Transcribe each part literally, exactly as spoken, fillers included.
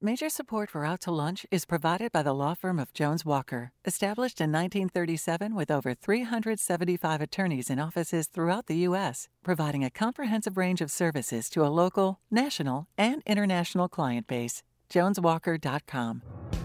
Major support for Out to Lunch is provided by the law firm of Jones Walker, established in nineteen thirty-seven with over three hundred seventy-five attorneys in offices throughout the U S, providing a comprehensive range of services to a local, national, and international client base. jones walker dot com.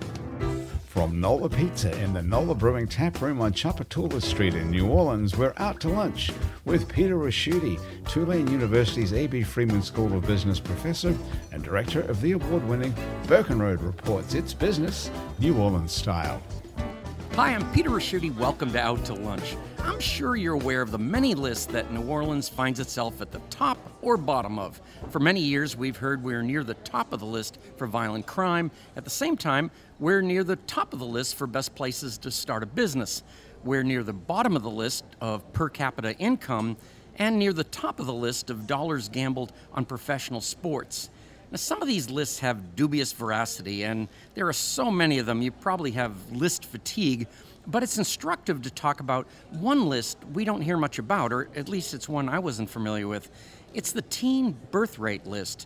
From Nola Pizza in the Nola Brewing Tap Room on Chapatula Street in New Orleans, we're out to lunch with Peter Ricchiuti, Tulane University's A B Freeman School of Business professor and director of the award-winning Birkenroad Reports. It's business, New Orleans style. Hi, I'm Peter Ricchiuti. Welcome to Out to Lunch. I'm sure you're aware of the many lists that New Orleans finds itself at the top or bottom of. For many years, we've heard we're near the top of the list for violent crime. At the same time, we're near the top of the list for best places to start a business. We're near the bottom of the list of per capita income and near the top of the list of dollars gambled on professional sports. Now, some of these lists have dubious veracity, and there are so many of them, you probably have list fatigue, but it's instructive to talk about one list we don't hear much about, or at least it's one I wasn't familiar with. It's the teen birth rate list.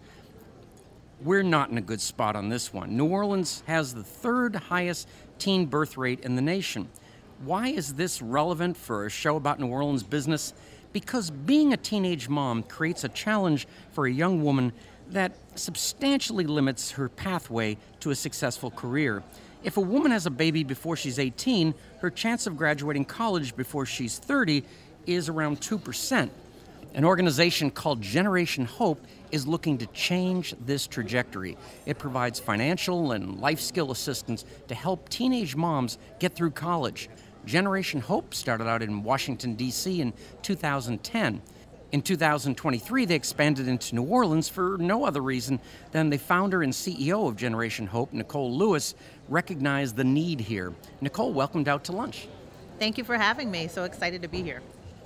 We're not in a good spot on this one. New Orleans has the third highest teen birth rate in the nation. Why is this relevant for a show about New Orleans business? Because being a teenage mom creates a challenge for a young woman that substantially limits her pathway to a successful career. If a woman has a baby before she's eighteen, her chance of graduating college before she's thirty is around two percent. An organization called Generation Hope is looking to change this trajectory. It provides financial and life skill assistance to help teenage moms get through college. Generation Hope started out in Washington, D C in two thousand ten. In two thousand twenty-three, they expanded into New Orleans for no other reason than the founder and C E O of Generation Hope, Nicole Lewis, recognized the need here. Nicole, welcomed Out to Lunch. Thank you for having me. So excited to be here.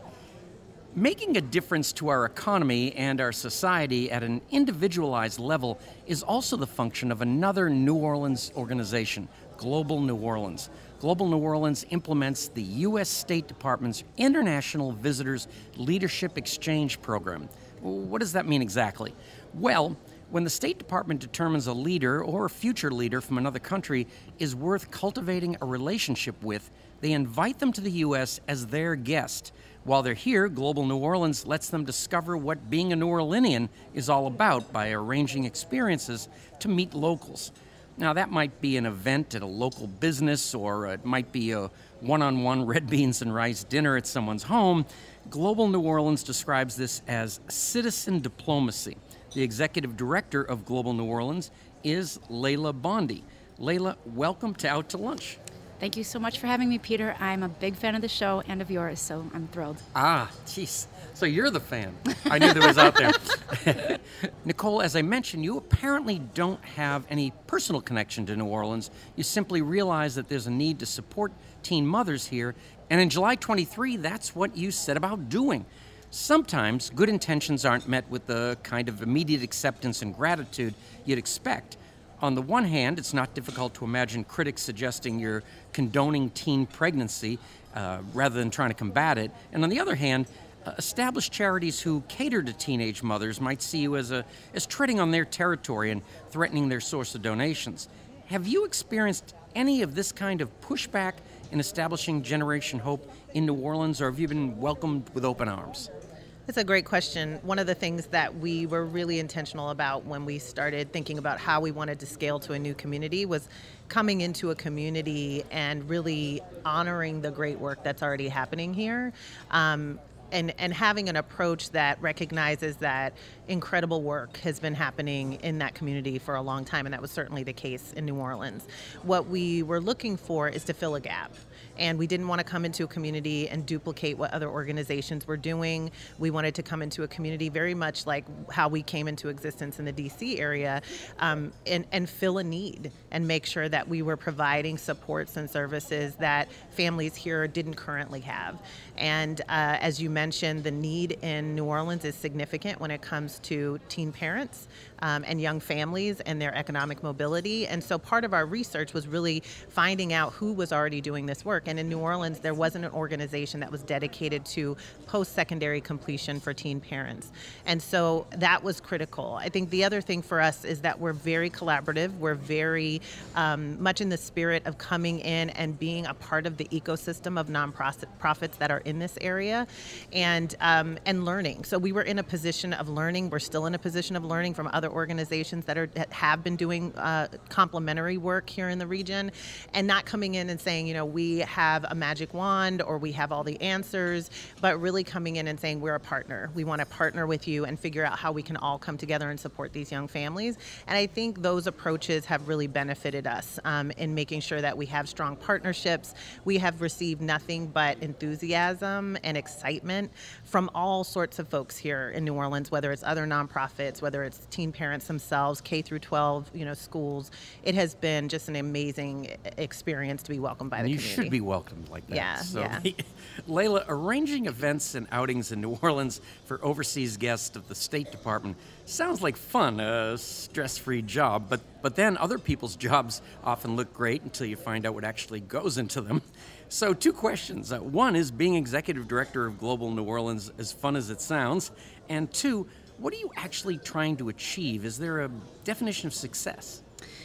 Making a difference to our economy and our society at an individualized level is also the function of another New Orleans organization, Global New Orleans. Global New Orleans implements the U S State Department's International Visitors Leadership Exchange Program. What does that mean exactly? Well, when the State Department determines a leader or a future leader from another country is worth cultivating a relationship with, they invite them to the U S as their guest. While they're here, Global New Orleans lets them discover what being a New Orleanian is all about by arranging experiences to meet locals. Now, that might be an event at a local business, or it might be a one-on-one red beans and rice dinner at someone's home. Global New Orleans describes this as citizen diplomacy. The executive director of Global New Orleans is Layla Bondi. Layla, welcome to Out to Lunch. Thank you so much for having me, Peter. I'm a big fan of the show and of yours, so I'm thrilled. Ah, jeez. So you're the fan. I knew there was out there. Nicole, as I mentioned, you apparently don't have any personal connection to New Orleans. You simply realize that there's a need to support teen mothers here, and in July twenty-three, that's what you set about doing. Sometimes good intentions aren't met with the kind of immediate acceptance and gratitude you'd expect. On the one hand, it's not difficult to imagine critics suggesting you're condoning teen pregnancy uh, rather than trying to combat it. And on the other hand, uh, established charities who cater to teenage mothers might see you as, a, as treading on their territory and threatening their source of donations. Have you experienced any of this kind of pushback in establishing Generation Hope in New Orleans, or have you been welcomed with open arms? That's a great question. One of the things that we were really intentional about when we started thinking about how we wanted to scale to a new community was coming into a community and really honoring the great work that's already happening here. Um, And, and having an approach that recognizes that incredible work has been happening in that community for a long time, and that was certainly the case in New Orleans. What we were looking for is to fill a gap, and we didn't want to come into a community and duplicate what other organizations were doing. We wanted to come into a community very much like how we came into existence in the D C area, um, and, and fill a need and make sure that we were providing supports and services that families here didn't currently have. And uh, as you mentioned, the need in New Orleans is significant when it comes to teen parents. um, and young families and their economic mobility. And so part of our research was really finding out who was already doing this work. And in New Orleans, there wasn't an organization that was dedicated to post-secondary completion for teen parents. And so that was critical. I think the other thing for us is that we're very collaborative. We're very um, much in the spirit of coming in and being a part of the ecosystem of nonprofits that are in this area, and um, and learning. So we were in a position of learning. We're still in a position of learning from other organizations that are that have been doing uh, complementary work here in the region, and not coming in and saying, you know, we have a magic wand or we have all the answers, but really coming in and saying we're a partner. We want to partner with you and figure out how we can all come together and support these young families. And I think those approaches have really benefited us um, in making sure that we have strong partnerships. We have received nothing but enthusiasm and excitement from all sorts of folks here in New Orleans, whether it's other nonprofits, whether it's teen parents themselves, K through twelve, you know, schools. It has been just an amazing experience to be welcomed by the you community. should be welcomed like that. Yeah, so, yeah. Layla, arranging events and outings in New Orleans for overseas guests of the State Department sounds like fun, a stress-free job, but, but then other people's jobs often look great until you find out what actually goes into them. So two questions. Uh, one, is being executive director of Global New Orleans as fun as it sounds? And two, what are you actually trying to achieve? Is there a definition of success?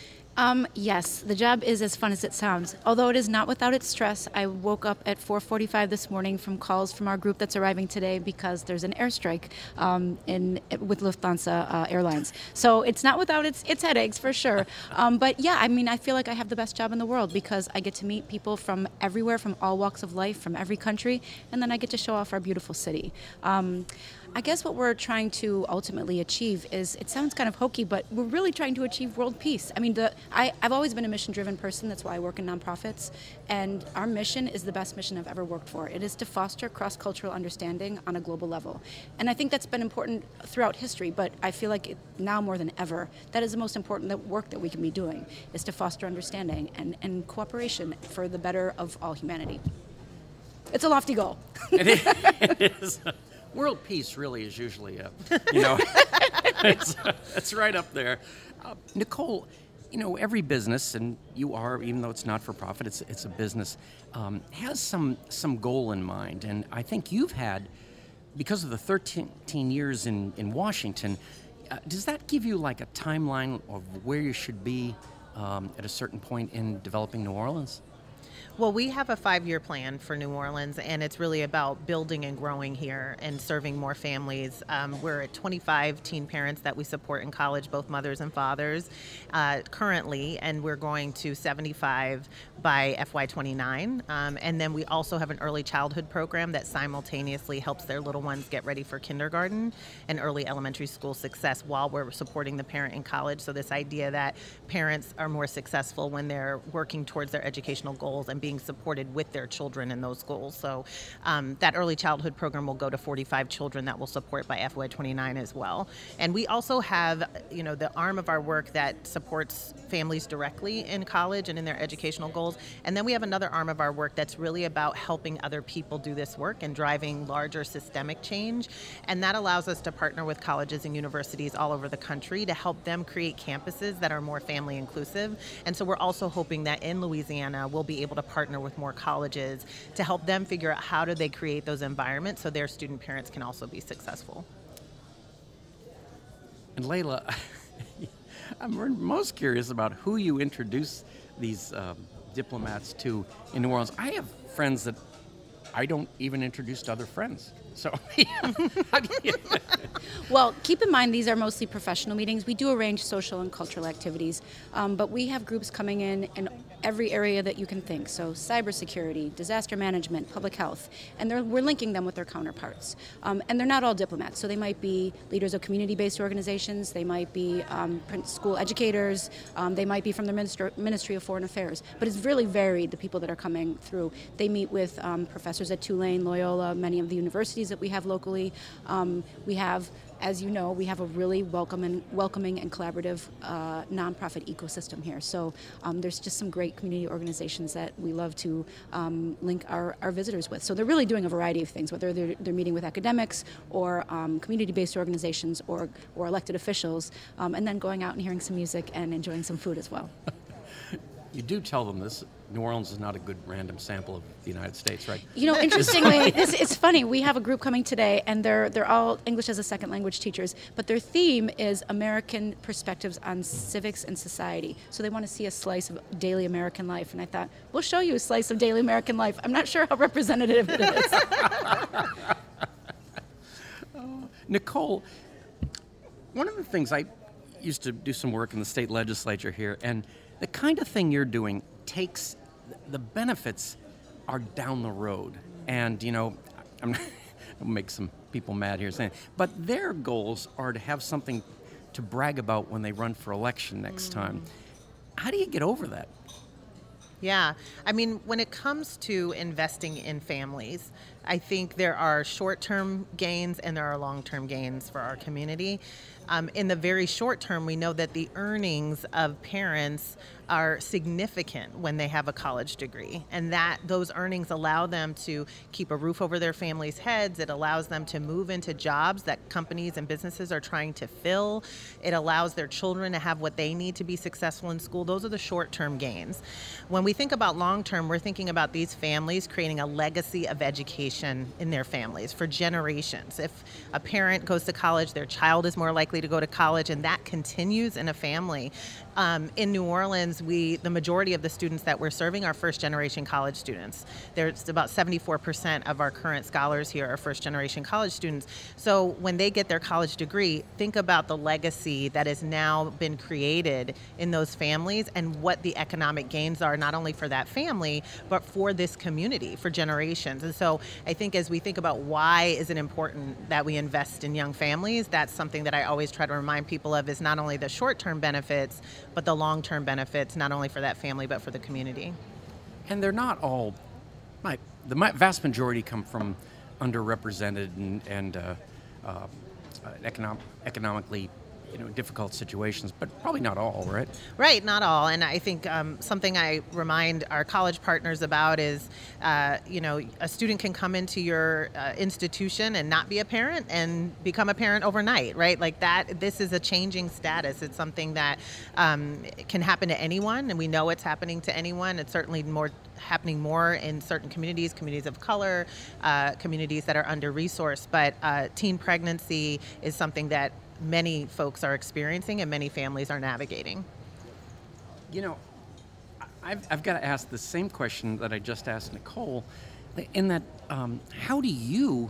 Um, yes, the job is as fun as it sounds, although it is not without its stress. I woke up at four forty-five this morning from calls from our group that's arriving today because there's an airstrike um, in with Lufthansa uh, Airlines. So it's not without its its headaches for sure. Um, but yeah, I mean, I feel like I have the best job in the world because I get to meet people from everywhere, from all walks of life, from every country, and then I get to show off our beautiful city. Um, I guess what we're trying to ultimately achieve is, it sounds kind of hokey, but we're really trying to achieve world peace. I mean, the, I, I've always been a mission-driven person. That's why I work in nonprofits. And our mission is the best mission I've ever worked for. It is to foster cross-cultural understanding on a global level. And I think that's been important throughout history, but I feel like it, now more than ever, that is the most important work that we can be doing, is to foster understanding and, and cooperation for the better of all humanity. It's a lofty goal. It is. It is. World peace really is usually, a, you know, it's, it's right up there. Uh, Nicole, you know, every business, and you are, even though it's not for profit, it's it's a business, um, has some some goal in mind. And I think you've had, because of the thirteen years in, in Washington, uh, does that give you like a timeline of where you should be um, at a certain point in developing New Orleans? Well, we have a five-year plan for New Orleans, and it's really about building and growing here and serving more families. Um, we're at twenty-five teen parents that we support in college, both mothers and fathers, uh, currently, and we're going to seventy-five by F Y twenty-nine. Um, and then we also have an early childhood program that simultaneously helps their little ones get ready for kindergarten and early elementary school success while we're supporting the parent in college. So this idea that parents are more successful when they're working towards their educational goals and being supported with their children in those goals. So um, that early childhood program will go to forty-five children that we'll support by F Y twenty-nine as well. And we also have, you know, the arm of our work that supports families directly in college and in their educational goals. And then we have another arm of our work that's really about helping other people do this work and driving larger systemic change. And that allows us to partner with colleges and universities all over the country to help them create campuses that are more family inclusive. And so we're also hoping that in Louisiana, we'll be able to partner with more colleges to help them figure out how do they create those environments so their student parents can also be successful. And Layla, I'm most curious about who you introduce these um, diplomats to in New Orleans. I have friends that I don't even introduce to other friends. So, how do you... Well, keep in mind these are mostly professional meetings. We do arrange social and cultural activities, um, but we have groups coming in in every area that you can think. So cybersecurity, disaster management, public health, and they're, we're linking them with their counterparts. Um, and they're not all diplomats. So they might be leaders of community-based organizations. They might be um, school educators. Um, they might be from the Ministry, Ministry of Foreign Affairs. But it's really varied, the people that are coming through. They meet with um, professors at Tulane, Loyola, many of the universities universities that we have locally. Um, we have, as you know, we have a really welcoming, welcoming and collaborative uh, nonprofit ecosystem here. So um, there's just some great community organizations that we love to um, link our, our visitors with. So they're really doing a variety of things, whether they're, they're meeting with academics or um, community-based organizations or, or elected officials, um, and then going out and hearing some music and enjoying some food as well. You do tell them this. New Orleans is not a good random sample of the United States, right? You know, interestingly, this, it's funny. We have a group coming today, and they're they're all English as a second language teachers, but their theme is American perspectives on civics and society. So they want to see a slice of daily American life, and I thought, we'll show you a slice of daily American life. I'm not sure how representative it is. uh, Nicole, one of the things, I used to do some work in the state legislature here, and the kind of thing you're doing takes, the benefits are down the road. And, you know, I'm not, I'll make some people mad here saying, but their goals are to have something to brag about when they run for election next mm. time. How do you get over that? Yeah, I mean, when it comes to investing in families, I think there are short-term gains and there are long-term gains for our community. Um, in the very short term, we know that the earnings of parents are significant when they have a college degree, and that those earnings allow them to keep a roof over their families' heads. It allows them to move into jobs that companies and businesses are trying to fill. It allows their children to have what they need to be successful in school. Those are the short-term gains. When we think about long-term, we're thinking about these families creating a legacy of education in their families for generations. If a parent goes to college, their child is more likely to go to college, and that continues in a family. Um, in New Orleans, we the majority of the students that we're serving are first-generation college students. There's about seventy-four percent of our current scholars here are first-generation college students. So when they get their college degree, think about the legacy that has now been created in those families and what the economic gains are, not only for that family, but for this community for generations. And so I think as we think about why is it important that we invest in young families, that's something that I always try to remind people of, is not only the short-term benefits, but the long-term benefits, not only for that family, but for the community. And they're not all, my, the vast majority come from underrepresented and, and uh, uh, economic, economically you know, difficult situations, but probably not all, right? Right, not all. And I think um, something I remind our college partners about is, uh, you know, a student can come into your uh, institution and not be a parent and become a parent overnight, right? Like that, this is a changing status. It's something that um, can happen to anyone, and we know it's happening to anyone. It's certainly more happening more in certain communities, communities of color, uh, communities that are under-resourced. But uh, teen pregnancy is something that many folks are experiencing and many families are navigating. You know, I've, I've got to ask the same question that I just asked Nicole, in that, um, how do you,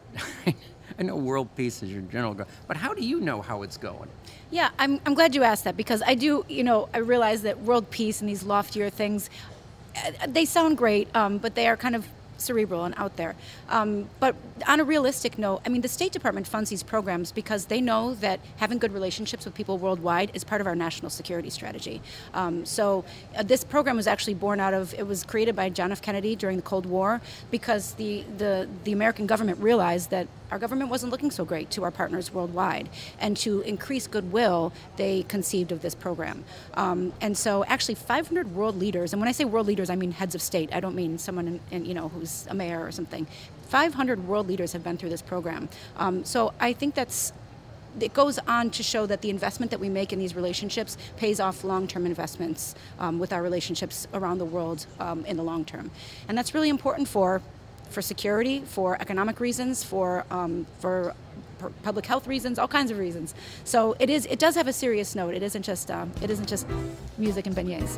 I know world peace is your general goal, but how do you know how it's going? Yeah, I'm, I'm glad you asked that, because I do, you know, I realize that world peace and these loftier things, they sound great, um, but they are kind of cerebral and out there. Um, but on a realistic note, I mean, the State Department funds these programs because they know that having good relationships with people worldwide is part of our national security strategy. Um, so uh, this program was actually born out of, it was created by John F. Kennedy during the Cold War, because the, the, the American government realized that our government wasn't looking so great to our partners worldwide. And to increase goodwill, they conceived of this program. Um, and so actually five hundred world leaders, and when I say world leaders, I mean heads of state. I don't mean someone in, in, you know, who's a mayor or something. five hundred world leaders have been through this program. Um, so I think that's, it goes on to show that the investment that we make in these relationships pays off long-term investments um, with our relationships around the world um, in the long term. And that's really important for for security, for economic reasons, for um, for public health reasons, all kinds of reasons. So it is. It does have a serious note. It isn't just. Uh, it isn't just music and beignets.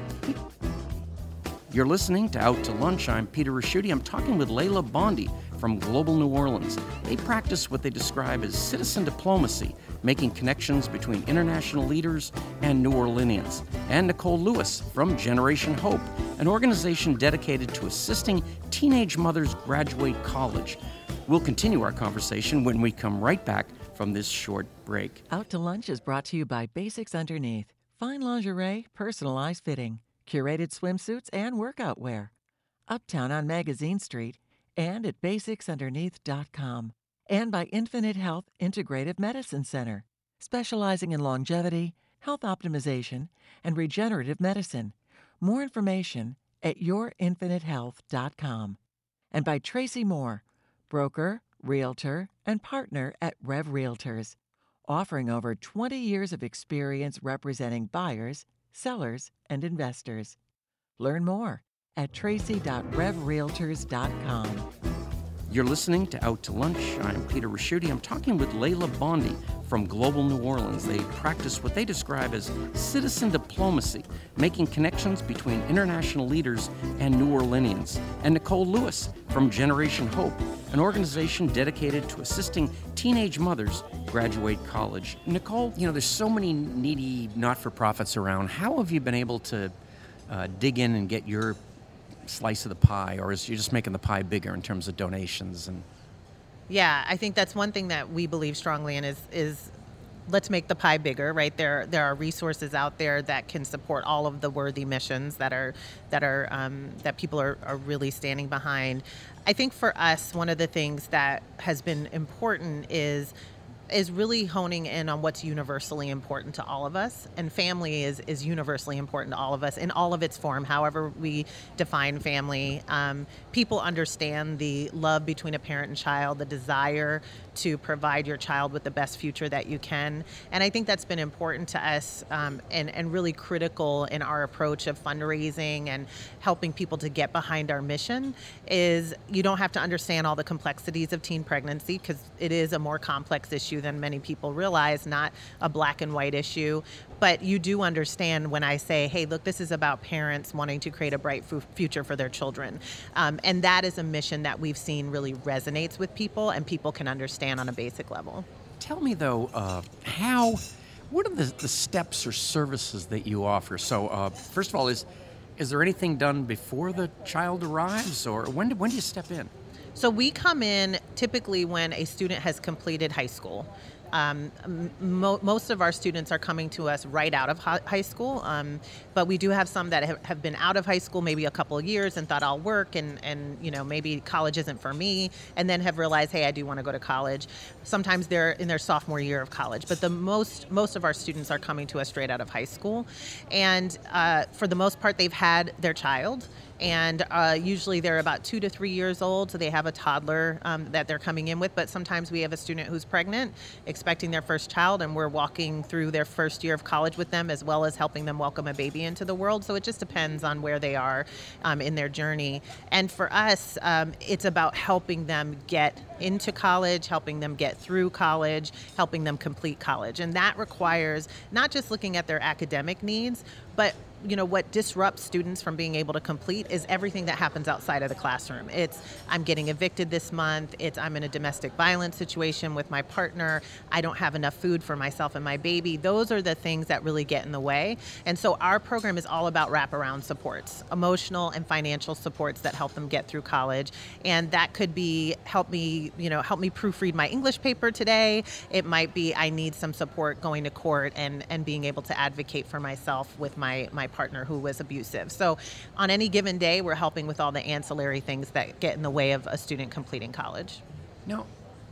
You're listening to Out to Lunch. I'm Peter Ricchiuti. I'm talking with Layla Bondi from Global New Orleans. They practice what they describe as citizen diplomacy, making connections between international leaders and New Orleanians. And Nicole Lewis from Generation Hope, an organization dedicated to assisting teenage mothers graduate college. We'll continue our conversation when we come right back from this short break. Out to Lunch is brought to you by Basics Underneath. Fine lingerie, personalized fitting, curated swimsuits and workout wear. Uptown on Magazine Street and at basics underneath dot com. And by Infinite Health Integrative Medicine Center, specializing in longevity, health optimization, and regenerative medicine. More information at your infinite health dot com. And by Tracy Moore, broker, realtor, and partner at Rev Realtors, offering over twenty years of experience representing buyers, sellers, and investors. Learn more at tracy dot rev realtors dot com. You're listening to Out to Lunch. I'm Peter Ricchiuti. I'm talking with Layla Bondi from Global New Orleans. They practice what they describe as citizen diplomacy, making connections between international leaders and New Orleanians. And Nicole Lewis from Generation Hope, an organization dedicated to assisting teenage mothers graduate college. Nicole, you know, there's so many needy not-for-profits around. How have you been able to uh, dig in and get your slice of the pie, or is you just making the pie bigger in terms of donations? And yeah, I think that's one thing that we believe strongly in is is let's make the pie bigger, right? There there are resources out there that can support all of the worthy missions that are that are um, that people are, are really standing behind. I think for us, one of the things that has been important is is really honing in on what's universally important to all of us. And family is, is universally important to all of us in all of its form, however we define family. Um, people understand the love between a parent and child, the desire to provide your child with the best future that you can. And I think that's been important to us um, and, and really critical in our approach of fundraising and helping people to get behind our mission is you don't have to understand all the complexities of teen pregnancy because it is a more complex issue than many people realize, not a black and white issue. But you do understand when I say, hey, look, this is about parents wanting to create a bright f- future for their children. Um, and that is a mission that we've seen really resonates with people and people can understand on a basic level. Tell me, though, uh, how, what are the, the steps or services that you offer? So, uh, first of all, is is there anything done before the child arrives, or when do, when do you step in? So we come in typically when a student has completed high school. Um, mo- most of our students are coming to us right out of hi- high school, um, but we do have some that have, have been out of high school maybe a couple of years and thought I'll work and, and you know maybe college isn't for me, and then have realized, hey, I do want to go to college. Sometimes they're in their sophomore year of college, but the most most of our students are coming to us straight out of high school, and uh, for the most part, they've had their child. And uh, usually they're about two to three years old, so they have a toddler um, that they're coming in with. But sometimes we have a student who's pregnant, expecting their first child, and we're walking through their first year of college with them, as well as helping them welcome a baby into the world. So it just depends on where they are um, in their journey. And for us, um, it's about helping them get into college, helping them get through college, helping them complete college. And that requires not just looking at their academic needs, but you know, what disrupts students from being able to complete is everything that happens outside of the classroom. It's, I'm getting evicted this month. It's, I'm in a domestic violence situation with my partner. I don't have enough food for myself and my baby. Those are the things that really get in the way. And so our program is all about wraparound supports, emotional and financial supports that help them get through college. And that could be, help me, you know, help me proofread my English paper today. It might be, I need some support going to court and, and being able to advocate for myself with my, my partner who was abusive. So on any given day, we're helping with all the ancillary things that get in the way of a student completing college. Now,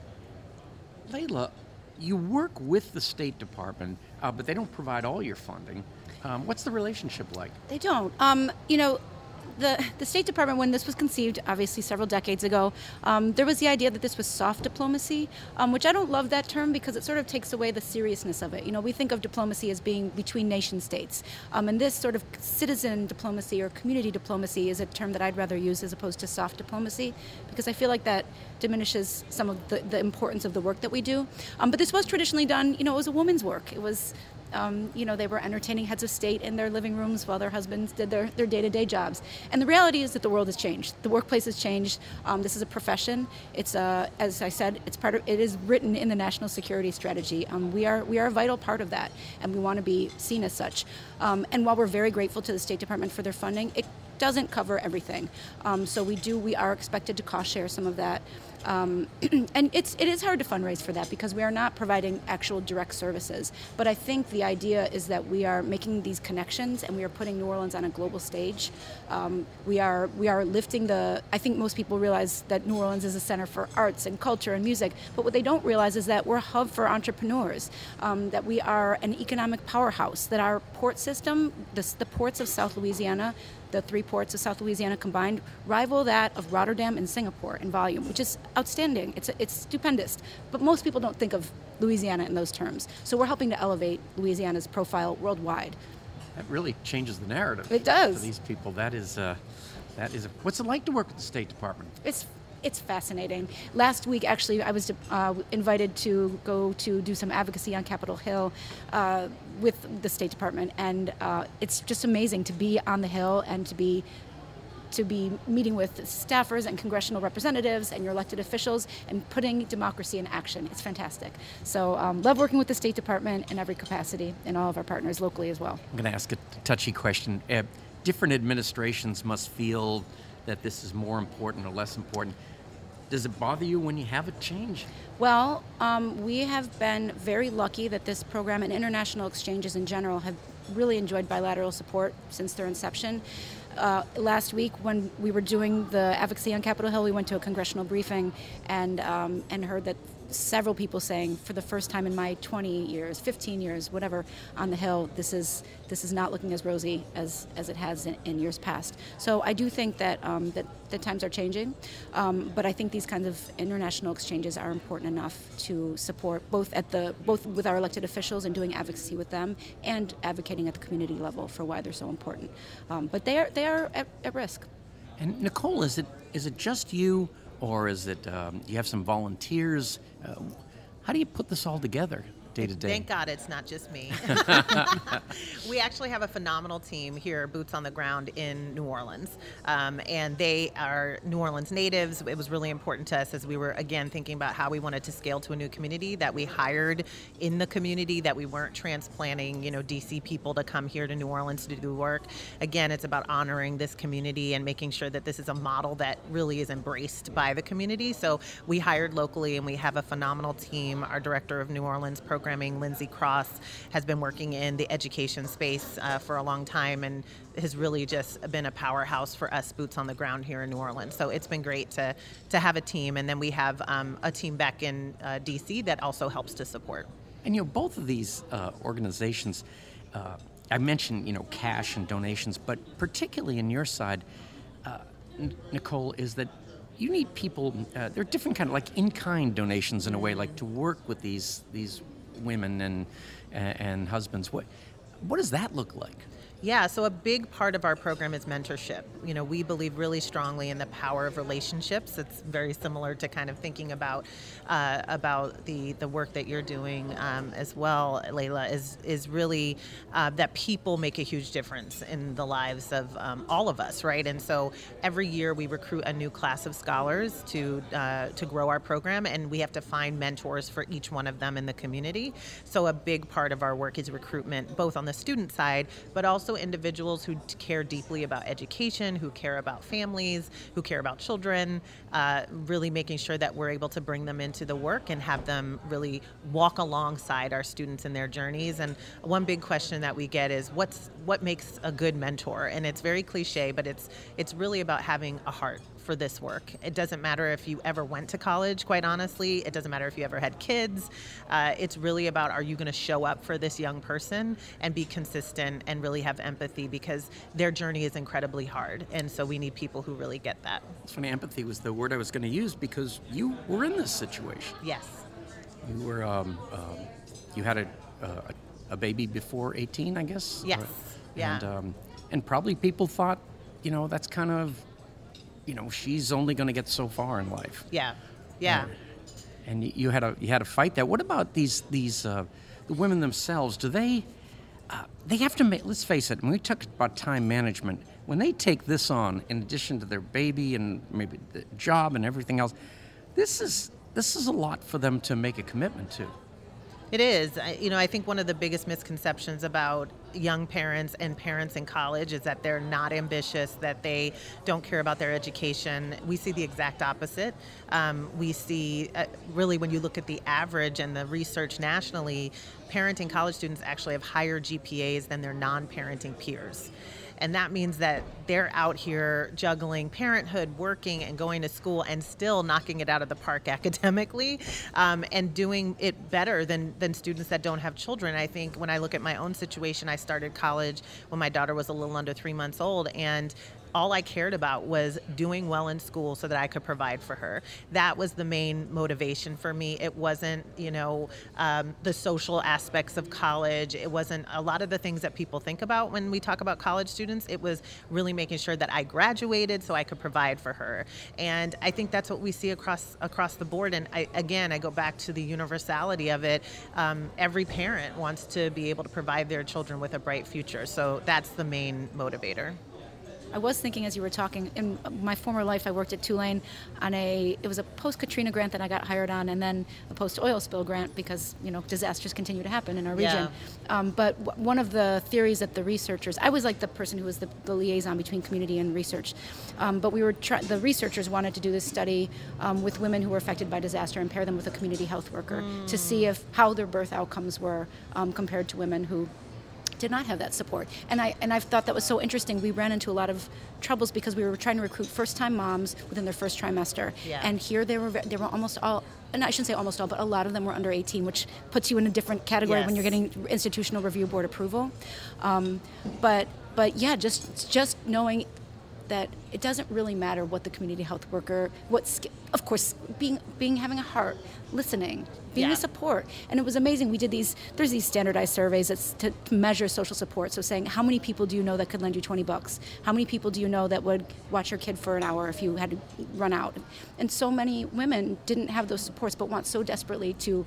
Layla, you work with the State Department, uh, but they don't provide all your funding. Um, what's the relationship like? They don't. Um, you know, The, the State Department, when this was conceived, obviously several decades ago, um, there was the idea that this was soft diplomacy, um, which I don't love that term because it sort of takes away the seriousness of it. You know, we think of diplomacy as being between nation states, um, and this sort of citizen diplomacy or community diplomacy is a term that I'd rather use as opposed to soft diplomacy because I feel like that diminishes some of the, the importance of the work that we do. Um, but this was traditionally done, you know, it was a woman's work. It was Um, you know, they were entertaining heads of state in their living rooms while their husbands did their, their day-to-day jobs. And the reality is that the world has changed. The workplace has changed. Um, this is a profession. It's, uh, as I said, it's part of, it is written in the national security strategy. Um, we are we are a vital part of that, and we want to be seen as such. Um, and while we're very grateful to the State Department for their funding, it doesn't cover everything. Um, so we do, we are expected to cost share some of that. Um, and it's it is hard to fundraise for that because we are not providing actual direct services. But I think the idea is that we are making these connections and we are putting New Orleans on a global stage. Um, we are we are lifting the. I think most people realize that New Orleans is a center for arts and culture and music. But what they don't realize is that we're a hub for entrepreneurs. Um, that we are an economic powerhouse. That our port system, the, the ports of South Louisiana, the three ports of South Louisiana combined, rival that of Rotterdam and Singapore in volume, which is outstanding. It's it's stupendous. But most people don't think of Louisiana in those terms. So we're helping to elevate Louisiana's profile worldwide. That really changes the narrative. It does. For these people. That is, uh, that is. A, what's it like to work with the State Department? It's It's fascinating. Last week, actually, I was uh, invited to go to do some advocacy on Capitol Hill uh, with the State Department, and uh, it's just amazing to be on the Hill and to be to be meeting with staffers and congressional representatives and your elected officials and putting democracy in action. It's fantastic. So um, love working with the State Department in every capacity and all of our partners locally as well. I'm going to ask a touchy question. Uh, different administrations must feel that this is more important or less important. Does it bother you when you have a change? Well, um, we have been very lucky that this program and international exchanges in general have really enjoyed bilateral support since their inception. Uh, last week, when we were doing the advocacy on Capitol Hill, we went to a congressional briefing and um, and heard that several people saying, for the first time in my twenty years, fifteen years, whatever, on the Hill, this is this is not looking as rosy as, as it has in, in years past. So I do think that um, that, that times are changing, um, but I think these kinds of international exchanges are important enough to support both at the both with our elected officials and doing advocacy with them, and advocating at the community level for why they're so important. Um, but they are they are at, at risk. And Nicole, is it is it just you, or is it um, you have some volunteers? Uh, how do you put this all together day to day? Thank God it's not just me. We actually have a phenomenal team here, boots on the ground in New Orleans. Um, and they are New Orleans natives. It was really important to us as we were, again, thinking about how we wanted to scale to a new community, that we hired in the community, that we weren't transplanting, you know, D C people to come here to New Orleans to do work. Again, it's about honoring this community and making sure that this is a model that really is embraced by the community. So we hired locally, and we have a phenomenal team. Our director of New Orleans programming, Lindsay Cross, has been working in the education space uh, for a long time and has really just been a powerhouse for us boots on the ground here in New Orleans. So it's been great to to have a team, and then we have um, a team back in uh, D C that also helps to support. And you know, both of these uh, organizations, uh, I mentioned, you know, cash and donations, but particularly in your side, uh, N- Nicole, is that you need people. Uh, they're different kind of like in-kind donations in a way, like to work with these these women and and, and husbands. What what does that look like? Yeah, so a big part of our program is mentorship. You know, we believe really strongly in the power of relationships. It's very similar to kind of thinking about uh, about the, the work that you're doing um, as well, Layla, is is really uh, that people make a huge difference in the lives of um, all of us, right? And so every year we recruit a new class of scholars to uh, to grow our program, and we have to find mentors for each one of them in the community. So a big part of our work is recruitment, both on the student side, but also individuals who care deeply about education, who care about families, who care about children, uh, really making sure that we're able to bring them into the work and have them really walk alongside our students in their journeys. And one big question that we get is what's what makes a good mentor? And it's very cliche, but it's it's really about having a heart for this work. It doesn't matter if you ever went to college, quite honestly. It doesn't matter if you ever had kids. Uh, it's really about, are you going to show up for this young person and be consistent and really have empathy, because their journey is incredibly hard. And so we need people who really get that. It's funny, empathy was the word I was going to use because you were in this situation. Yes. You were, um, um, you had a, uh, a baby before eighteen, I guess? Yes. Or, Yeah. And, um, and probably people thought, you know, that's kind of, you know, she's only going to get so far in life. Yeah. Yeah. And you had a you had to fight that. What about these these uh, the women themselves? Do they uh, they have to make? Let's face it. When we talk about time management, when they take this on, in addition to their baby and maybe the job and everything else, this is this is a lot for them to make a commitment to. It is. I, you know, I think one of the biggest misconceptions about young parents and parents in college is that they're not ambitious, that they don't care about their education. We see the exact opposite. Um, we see, uh, really, when you look at the average and the research nationally, parenting college students actually have higher G P As than their non-parenting peers. And that means that they're out here juggling parenthood, working, and going to school, and still knocking it out of the park academically, um, and doing it better than, than students that don't have children. I think when I look at my own situation, I started college when my daughter was a little under three months old, and all I cared about was doing well in school so that I could provide for her. That was the main motivation for me. It wasn't, you know, um, the social aspects of college. It wasn't a lot of the things that people think about when we talk about college students. It was really making sure that I graduated so I could provide for her. And I think that's what we see across across the board. And I, again, I go back to the universality of it. Um, every parent wants to be able to provide their children with a bright future. So that's the main motivator. I was thinking as you were talking, in my former life I worked at Tulane on a, it was a post-Katrina grant that I got hired on, and then a post-oil spill grant because, you know, disasters continue to happen in our region. Yeah. Um, but w- one of the theories that the researchers, I was like the person who was the, the liaison between community and research, um, but we were, try- the researchers wanted to do this study um, with women who were affected by disaster and pair them with a community health worker mm. to see if how their birth outcomes were um, compared to women who did not have that support. And I and I've thought that was so interesting. We ran into a lot of troubles because we were trying to recruit first-time moms within their first trimester. Yeah. And here they were they were almost all, and I shouldn't say almost all, but a lot of them were under eighteen, which puts you in a different category yes. when you're getting institutional review board approval. Um, but but yeah, just just knowing that it doesn't really matter what the community health worker, what, of course, being being having a heart, listening, being yeah. a support. And it was amazing. We did these, there's these standardized surveys that's to, to measure social support. So saying, how many people do you know that could lend you twenty bucks? How many people do you know that would watch your kid for an hour if you had to run out? And so many women didn't have those supports, but want so desperately to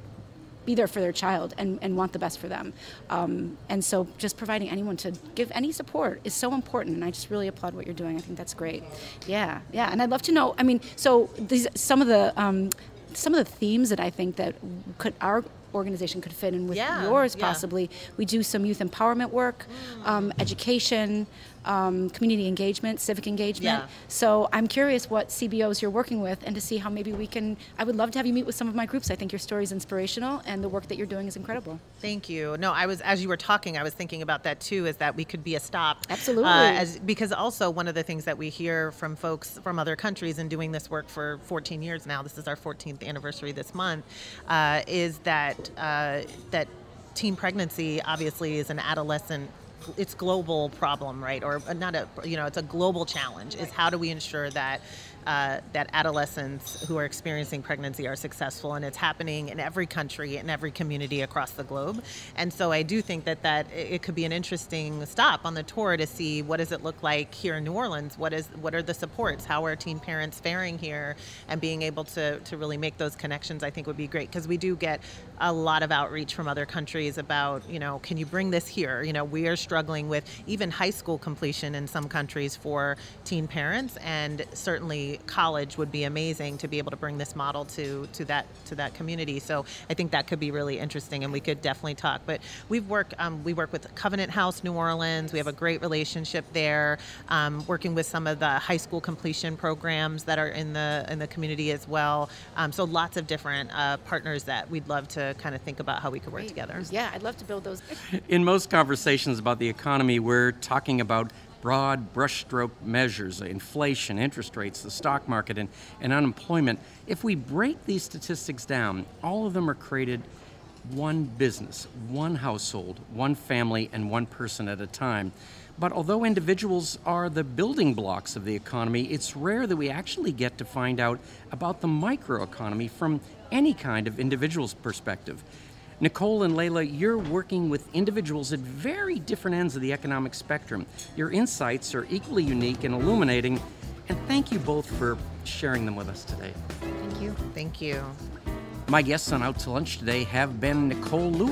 be there for their child and, and want the best for them. Um, and so just providing anyone to give any support is so important, and I just really applaud what you're doing. I think that's great. Yeah, yeah, and I'd love to know, I mean, so these, some of the um, some of the themes that I think that could our organization could fit in with yeah, yours yeah. possibly. We do some youth empowerment work, mm. um, education, um, community engagement, civic engagement. Yeah. So I'm curious what C B Os you're working with and to see how maybe we can, I would love to have you meet with some of my groups. I think your story is inspirational and the work that you're doing is incredible. Thank you. No, I was, as you were talking, I was thinking about that too, is that we could be a stop. Absolutely. Uh, as, because also one of the things that we hear from folks from other countries and doing this work for fourteen years now, this is our fourteenth anniversary this month, uh, is that uh, that teen pregnancy obviously is an adolescent, it's global problem, right? Or not a, you know, it's a global challenge, is how do we ensure that uh, that adolescents who are experiencing pregnancy are successful, and it's happening in every country, in every community across the globe. And so I do think that, that it could be an interesting stop on the tour to see what does it look like here in New Orleans, what is what are the supports, how are teen parents faring here, and being able to, to really make those connections I think would be great, because we do get a lot of outreach from other countries about, you know, can you bring this here? You know, we are struggling with even high school completion in some countries for teen parents, and certainly college would be amazing to be able to bring this model to to that to that community. So I think that could be really interesting, and we could definitely talk. But we've worked um, we work with Covenant House New Orleans. We have a great relationship there, um, working with some of the high school completion programs that are in the in the community as well. Um, so lots of different uh, partners that we'd love to kind of think about how we could work Great. together. Yeah, I'd love to build those. In most conversations about the economy, we're talking about broad brushstroke measures, inflation, interest rates, the stock market, and, and unemployment. If we break these statistics down, all of them are created one business, one household, one family, and one person at a time. But although individuals are the building blocks of the economy, it's rare that we actually get to find out about the microeconomy from any kind of individual's perspective. Nicole and Layla, you're working with individuals at very different ends of the economic spectrum. Your insights are equally unique and illuminating, and thank you both for sharing them with us today. Thank you. Thank you. My guests on Out to Lunch today have been Nicole Lewis,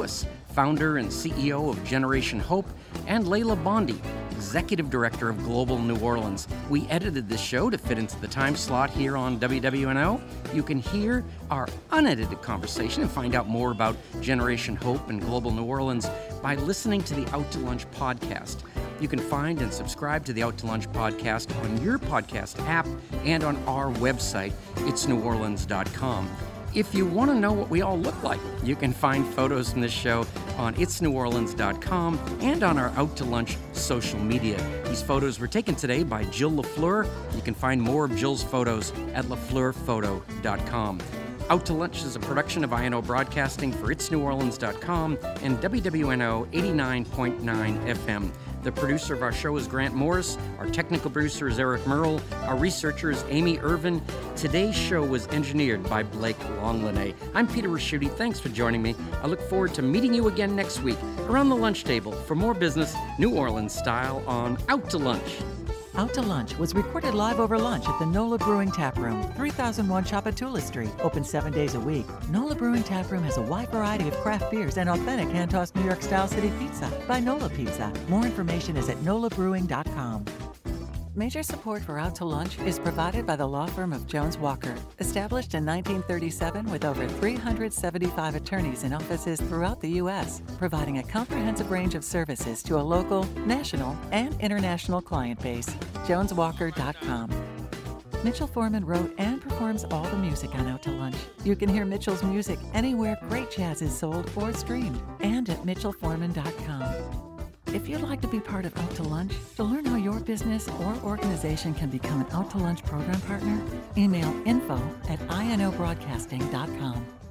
founder and C E O of Generation Hope, and Layla Bondi, Executive Director of Global New Orleans. We edited this show to fit into the time slot here on W W N O. You can hear our unedited conversation and find out more about Generation Hope and Global New Orleans by listening to the Out to Lunch podcast. You can find and subscribe to the Out to Lunch podcast on your podcast app and on our website, its new orleans dot com. If you want to know what we all look like, you can find photos from this show on its new orleans dot com and on our Out to Lunch social media. These photos were taken today by Jill LaFleur. You can find more of Jill's photos at la fleur photo dot com. Out to Lunch is a production of I N O Broadcasting for its new orleans dot com and W W N O eighty-nine point nine F M. The producer of our show is Grant Morris. Our technical producer is Eric Merle. Our researcher is Amy Irvin. Today's show was engineered by Blake Longlinay. I'm Peter Raschuti. Thanks for joining me. I look forward to meeting you again next week around the lunch table for more business, New Orleans style, on Out to Lunch. Out to Lunch was recorded live over lunch at the NOLA Brewing Tap Room, three thousand one Chapatula Street, open seven days a week. NOLA Brewing Tap Room has a wide variety of craft beers and authentic hand-tossed New York-style city pizza by NOLA Pizza. More information is at nola brewing dot com. Major support for Out to Lunch is provided by the law firm of Jones Walker, established in nineteen thirty-seven with over three hundred seventy-five attorneys in offices throughout the U S, providing a comprehensive range of services to a local, national, and international client base. jones walker dot com. Mitchell Foreman wrote and performs all the music on Out to Lunch. You can hear Mitchell's music anywhere great jazz is sold or streamed, and at mitchell foreman dot com. If you'd like to be part of Out to Lunch, to learn how your business or organization can become an Out to Lunch program partner, email info at I N O broadcasting dot com.